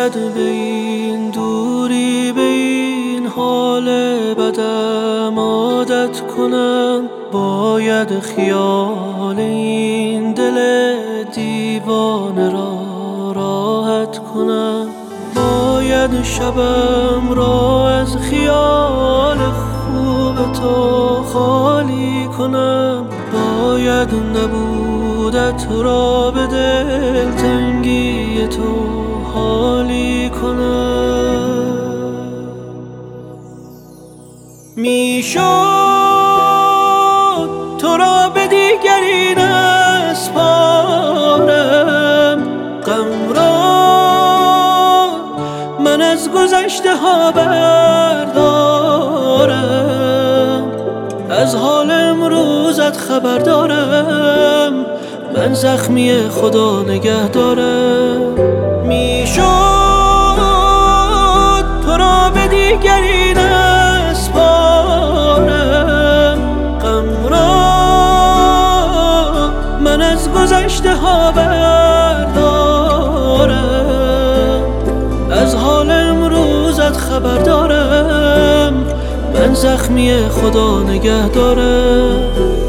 باید به این دوری، به این حال بدم عادت کنم. باید خیال این دل دیوانه را راحت کنم. باید شبم را از خیال خوب تو خالی کنم. باید نبودت را به دلتنگی تو حالی کنم. میشد تو را به دیگری نسپارم، غم را من از گذشته ها بردارم. از حال امروزت خبر دارم، من زخمی خدا نگه دارم. میشد تو را به دیگری نسپارم، غم را من از گذشته ها بردارم. از حال امروزت خبر دارم، من زخمی خدا نگه دارم.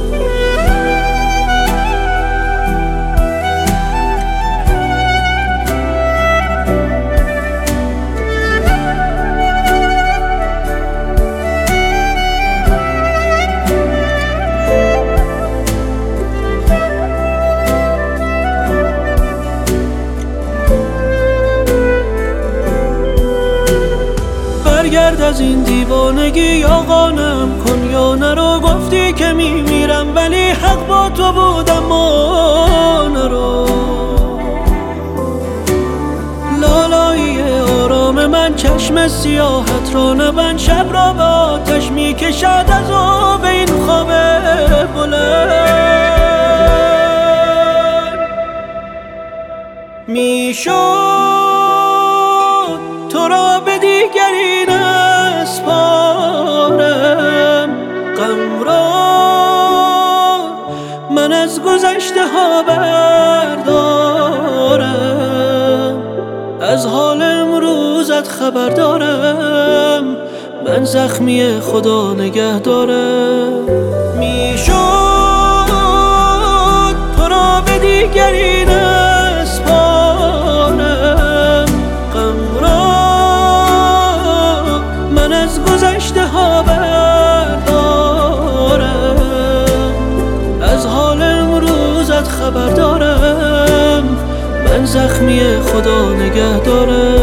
برگرد از این دیوانگی یا قانم کن یا نرو. گفتی که میمیرم ولی حق با تو بودم ما نرو. لالایی آرام من چشم سیاحت را نبند. شب را به آتش میکشد از آب این خواب بلند. میشد تو را به دیگری نسپارم، غم را من از گذشته ها بردارم. از حال امروزت خبر دارم، من زخمی خدا نگه دارم. میشد تو را به دیگری نسپارم، غم را من از گذشته ها بردارم. از حال امروزت خبر دارم، من زخمی خدا نگه دارم.